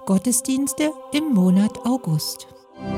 Gottesdienste im Monat August.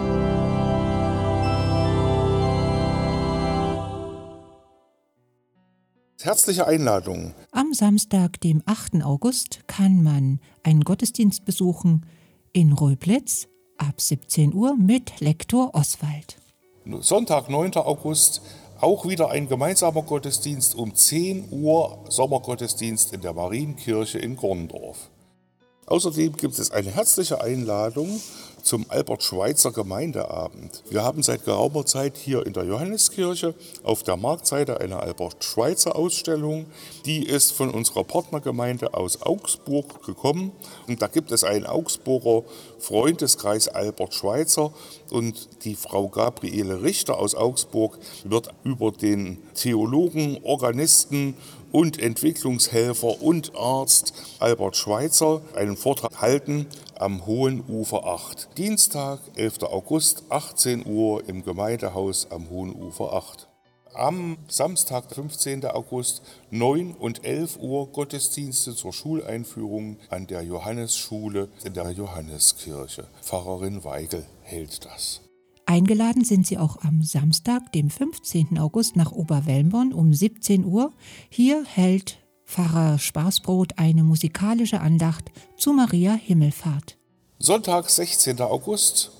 Herzliche Einladung. Am Samstag, dem 8. August, kann man einen Gottesdienst besuchen in Röblitz ab 17 Uhr mit Lektor Oswald. Sonntag, 9. August, auch wieder ein gemeinsamer Gottesdienst um 10 Uhr, Sommergottesdienst in der Marienkirche in Gorndorf. Außerdem gibt es eine herzliche Einladung zum Albert-Schweitzer Gemeindeabend. Wir haben seit geraumer Zeit hier in der Johanneskirche auf der Marktseite eine Albert-Schweitzer-Ausstellung. Die ist von unserer Partnergemeinde aus Augsburg gekommen. Und da gibt es einen Augsburger Freundeskreis Albert Schweitzer. Und die Frau Gabriele Richter aus Augsburg wird über den Theologen, Organisten und Entwicklungshelfer und Arzt Albert Schweitzer einen Vortrag halten am Hohen Ufer 8. Dienstag, 11. August, 18 Uhr im Gemeindehaus am Hohen Ufer 8. Am Samstag, 15. August, 9 und 11 Uhr Gottesdienste zur Schuleinführung an der Johannesschule in der Johanneskirche. Pfarrerin Weigel hält das. Eingeladen sind Sie auch am Samstag, dem 15. August nach Oberwelmbonn um 17 Uhr. Hier hält Pfarrer Spaßbrot eine musikalische Andacht zu Maria Himmelfahrt. Sonntag, 16. August,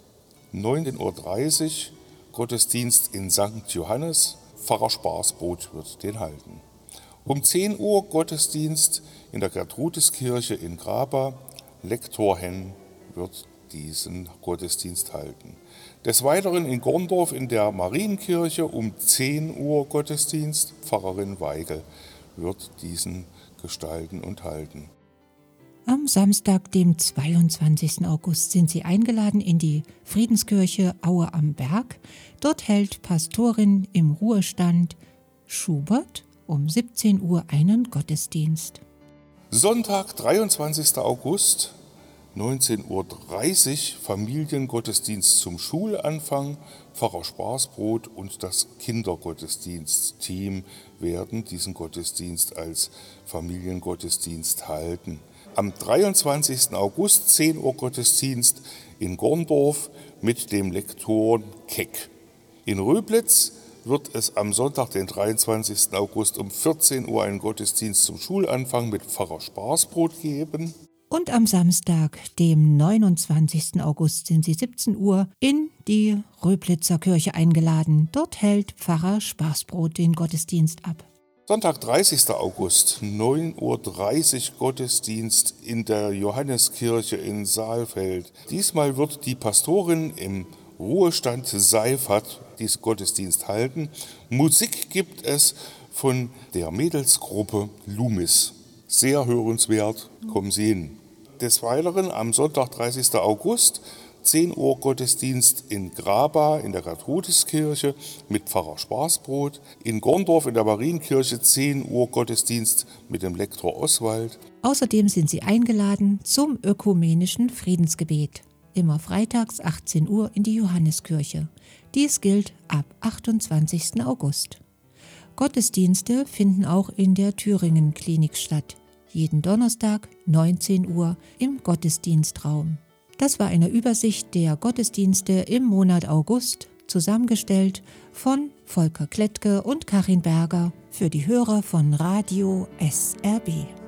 19.30 Uhr, Gottesdienst in St. Johannes. Pfarrer Spaßbrot wird den halten. Um 10 Uhr Gottesdienst in der Gertrudiskirche in Graba. Lektor Henn wird diesen Gottesdienst halten. Des Weiteren in Gorndorf in der Marienkirche um 10 Uhr Gottesdienst. Pfarrerin Weigel wird diesen gestalten und halten. Am Samstag, dem 22. August, sind Sie eingeladen in die Friedenskirche Aue am Berg. Dort hält Pastorin im Ruhestand Schubert um 17 Uhr einen Gottesdienst. Sonntag, 23. August, 19.30 Uhr, Familiengottesdienst zum Schulanfang. Pfarrer Spaßbrot und das Kindergottesdienstteam werden diesen Gottesdienst als Familiengottesdienst halten. Am 23. August, 10 Uhr Gottesdienst in Gorndorf mit dem Lektor Keck. In Röblitz wird es am Sonntag, den 23. August um 14 Uhr einen Gottesdienst zum Schulanfang mit Pfarrer Spaßbrot geben. Und am Samstag, dem 29. August, sind Sie 17 Uhr in die Röblitzer Kirche eingeladen. Dort hält Pfarrer Spaßbrot den Gottesdienst ab. Sonntag, 30. August, 9.30 Uhr Gottesdienst in der Johanneskirche in Saalfeld. Diesmal wird die Pastorin im Ruhestand Seifert diesen Gottesdienst halten. Musik gibt es von der Mädelsgruppe Lumis. Sehr hörenswert, kommen Sie hin. Des Weiteren am Sonntag, 30. August, 10 Uhr Gottesdienst in Graba in der Gertrudiskirche mit Pfarrer Spaßbrot. In Gorndorf in der Marienkirche 10 Uhr Gottesdienst mit dem Lektor Oswald. Außerdem sind Sie eingeladen zum ökumenischen Friedensgebet. Immer freitags 18 Uhr in die Johanneskirche. Dies gilt ab 28. August. Gottesdienste finden auch in der Thüringen-Klinik statt. Jeden Donnerstag 19 Uhr im Gottesdienstraum. Das war eine Übersicht der Gottesdienste im Monat August, zusammengestellt von Volker Klettke und Karin Berger für die Hörer von Radio SRB.